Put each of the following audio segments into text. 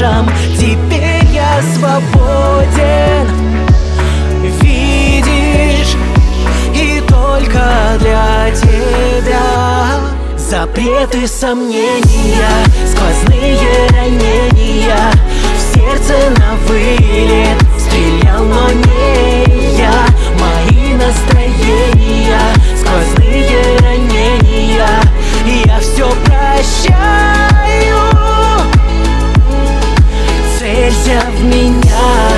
крышам. Теперь я свободен, видишь, и только для тебя. Запреты, сомнения, сквозные ранения, в сердце на вылет стрелял, но не я. Мои настроения, сквозные ранения, я все прощаю. Целься в меня.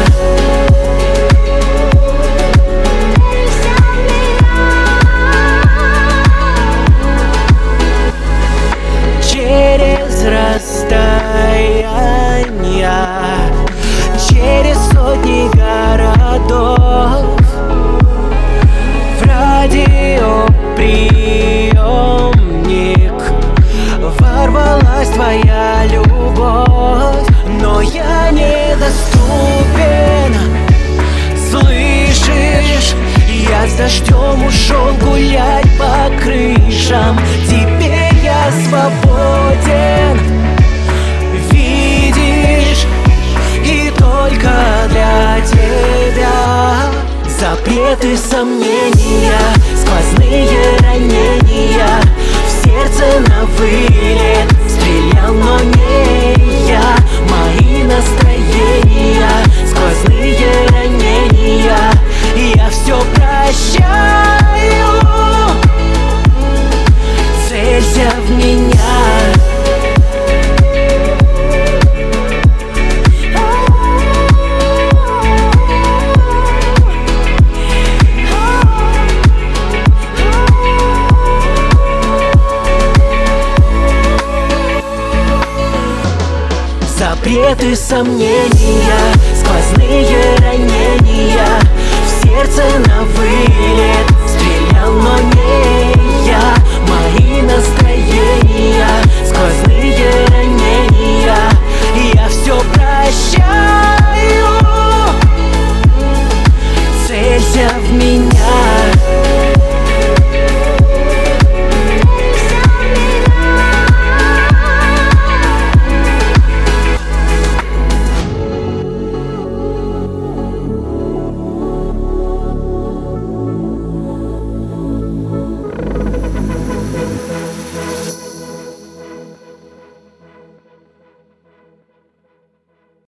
Через расстояния, через сотни городов, в радиоприемник ворвалась твоя любовь, но я недоступен. Слышишь, я с дождем ушел гулять по крышам. Теперь я свободен, видишь, и только для тебя. Запреты, сомнения, сквозные ранения, в сердце на вылет стрелял, но не я. Мои настроения, сквозные ранения, я все прощаю. Целься в меня. Запреты, сомнения, сквозные ранения, в сердце на вылет